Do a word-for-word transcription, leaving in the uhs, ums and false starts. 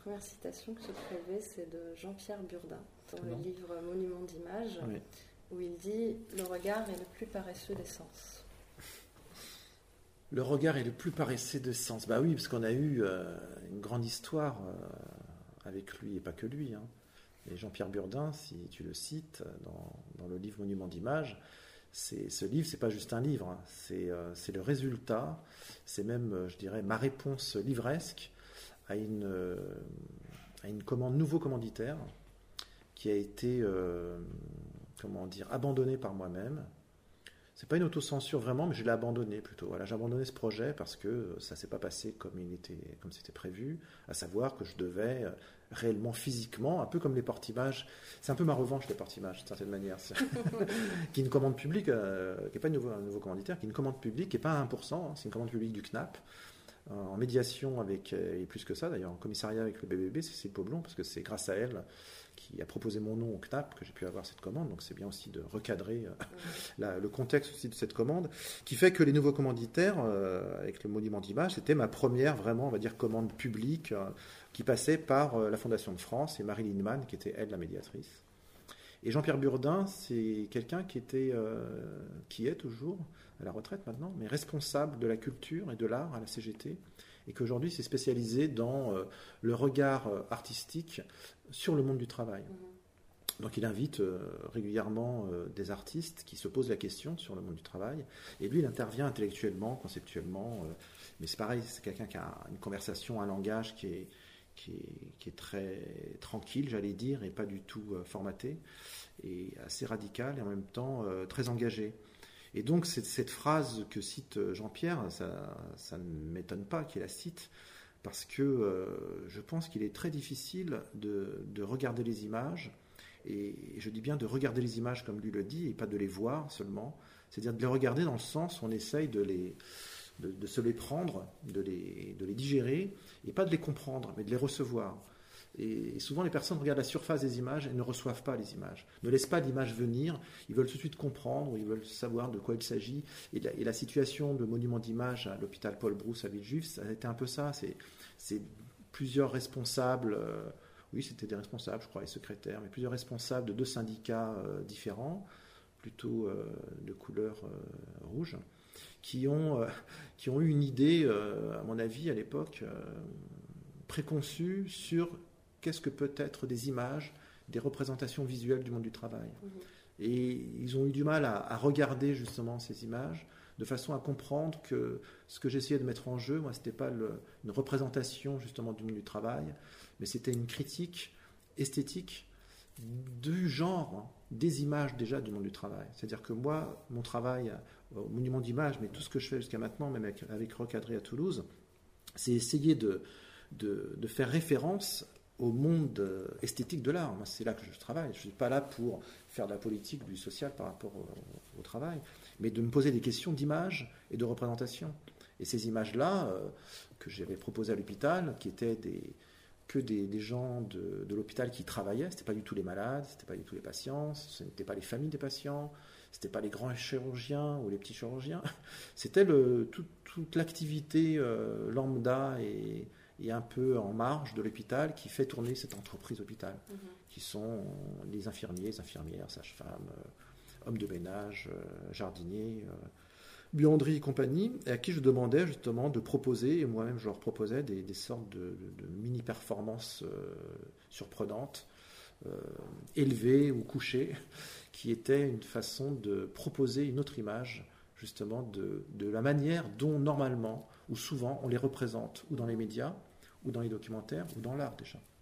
première citation que je te relever, c'est de Jean-Pierre Burdin, dans Non. le livre Monument d'images, Oui. où il dit « Le regard est le plus paresseux des sens ». Le regard est le plus paresseux de sens. Bah oui, parce qu'on a eu euh, une grande histoire euh, avec lui, et pas que lui. Hein. Et Jean-Pierre Burdin, si tu le cites dans, dans le livre Monument d'images, c'est, ce livre, c'est pas juste un livre, hein. c'est, euh, c'est le résultat, c'est même, euh, je dirais, ma réponse livresque à une, euh, à une commande nouveau commanditaire qui a été, euh, comment dire, abandonnée par moi-même. C'est pas une autocensure vraiment, mais je l'ai abandonné plutôt. Voilà, j'ai abandonné ce projet parce que ça s'est pas passé comme il était, comme c'était prévu, à savoir que je devais réellement, physiquement, un peu comme les porte-images. C'est un peu ma revanche, les porte-images, d'une certaine manière. qui est une commande publique, euh, qui n'est pas une nouveau, un nouveau commanditaire, qui est une commande publique, qui n'est pas à un pour cent, hein, c'est une commande publique du C N A P, euh, en médiation avec, et plus que ça d'ailleurs, en commissariat avec le B B B, c'est Cécile Poblon, parce que c'est grâce à elle qui a proposé mon nom au C N A P que j'ai pu avoir cette commande, donc c'est bien aussi de recadrer euh, la, le contexte aussi de cette commande, qui fait que les nouveaux commanditaires, euh, avec le monument d'image, c'était ma première vraiment, on va dire, commande publique euh, qui passait par euh, la Fondation de France et Marie Lindemann, qui était elle la médiatrice. Et Jean-Pierre Burdin, c'est quelqu'un qui était, euh, qui est toujours à la retraite maintenant, mais responsable de la culture et de l'art à la C G T, et qu'aujourd'hui s'est spécialisé dans euh, le regard euh, artistique sur le monde du travail. Mmh. Donc il invite euh, régulièrement euh, des artistes qui se posent la question sur le monde du travail, et lui il intervient intellectuellement, conceptuellement, euh, mais c'est pareil, c'est quelqu'un qui a une conversation, un langage qui est, qui est, qui est très tranquille, j'allais dire, et pas du tout euh, formaté, et assez radical, et en même temps euh, très engagé. Et donc cette, cette phrase que cite Jean-Pierre, ça, ça ne m'étonne pas qu'il la cite, parce que euh, je pense qu'il est très difficile de, de regarder les images, et je dis bien de regarder les images comme lui le dit, et pas de les voir seulement, c'est-à-dire de les regarder dans le sens où on essaye de, les, de, de se les prendre, de les, de les digérer, et pas de les comprendre, mais de les recevoir. Et souvent, les personnes regardent la surface des images et ne reçoivent pas les images, ne laissent pas l'image venir, ils veulent tout de suite comprendre, ou ils veulent savoir de quoi il s'agit. Et la, et la situation de monument d'image à l'hôpital Paul Brousse à Villejuif, ça a été un peu ça. C'est, c'est plusieurs responsables, euh, oui, c'était des responsables, je crois, les secrétaires, mais plusieurs responsables de deux syndicats euh, différents, plutôt euh, de couleur euh, rouge, qui ont, euh, qui ont eu une idée, euh, à mon avis, à l'époque, euh, préconçue sur qu'est-ce que peut être des images, des représentations visuelles du monde du travail. Mmh. Et ils ont eu du mal à, à regarder justement ces images de façon à comprendre que ce que j'essayais de mettre en jeu, moi, c'était pas le, une représentation justement du monde du travail, mais c'était une critique esthétique du genre des images déjà du monde du travail. C'est-à-dire que moi, mon travail au monument d'image, mais tout ce que je fais jusqu'à maintenant, même avec, avec Recadré à Toulouse, c'est essayer de, de, de faire référence au monde esthétique de l'art. Moi, c'est là que je travaille. Je ne suis pas là pour faire de la politique, du social par rapport au, au travail, mais de me poser des questions d'image et de représentation. Et ces images-là, euh, que j'avais proposées à l'hôpital, qui étaient des, que des, des gens de, de l'hôpital qui travaillaient, ce n'étaient pas du tout les malades, ce n'étaient pas du tout les patients, ce n'étaient pas les familles des patients, ce n'étaient pas les grands chirurgiens ou les petits chirurgiens, c'était le, tout, toute l'activité euh, lambda et et un peu en marge de l'hôpital qui fait tourner cette entreprise hôpital, mmh. qui sont les infirmiers, les infirmières, sages-femmes, euh, hommes de ménage, euh, jardiniers, euh, buanderie et compagnie, et à qui je demandais justement de proposer, et moi-même je leur proposais des, des sortes de, de, de mini-performances euh, surprenantes, euh, élevées ou couchées, qui étaient une façon de proposer une autre image justement de, de la manière dont normalement ou souvent on les représente ou dans les médias ou dans les documentaires ou dans l'art déjà.